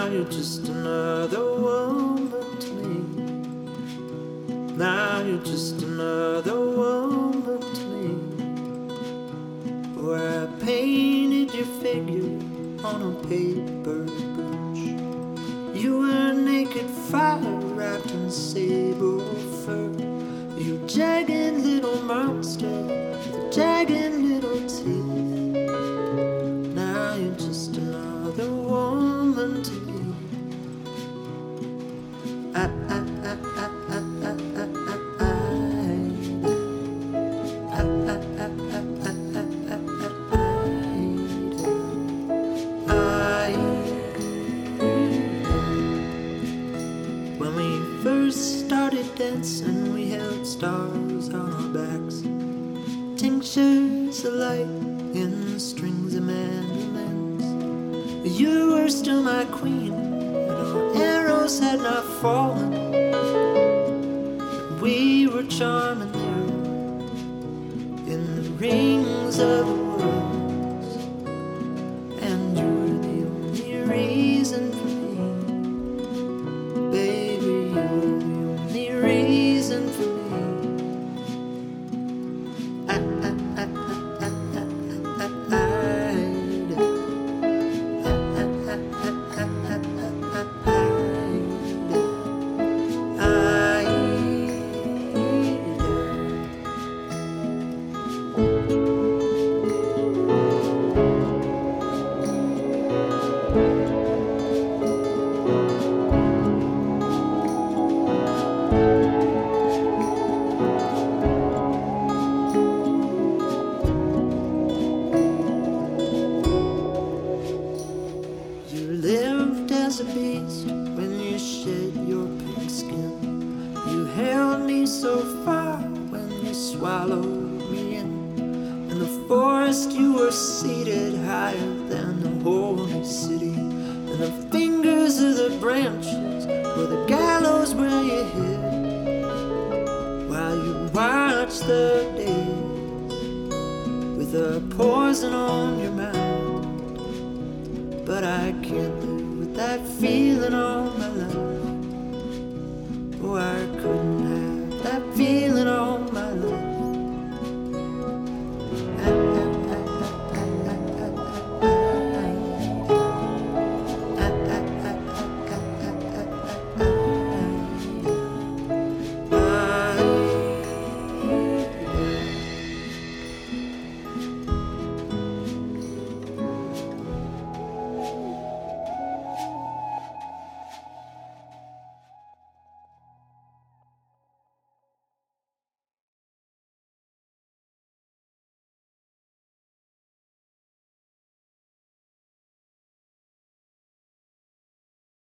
Now you're just another woman to me. Now you're just another woman to me. Where I painted your figure on a paper brush. You were naked fire wrapped in sable fur. You jagged little monster with jagged little teeth. Now you're just another woman to me. When we first started dancing, we held stars on our backs, tinctures of light in strings of mandolins. You were still my queen, and our arrows had not fallen. We were charming there in the rings of the world, and you were the only reason for me. Baby, you were the only reason for me. You lived as a beast when you shed your pink skin. You held me so far when you swallowed me in. In the forest you were seated higher than the holy city, and the fingers of the branches were the gallows where you hid, while you watched the days with a poison on your mouth. But I can't live with that feeling on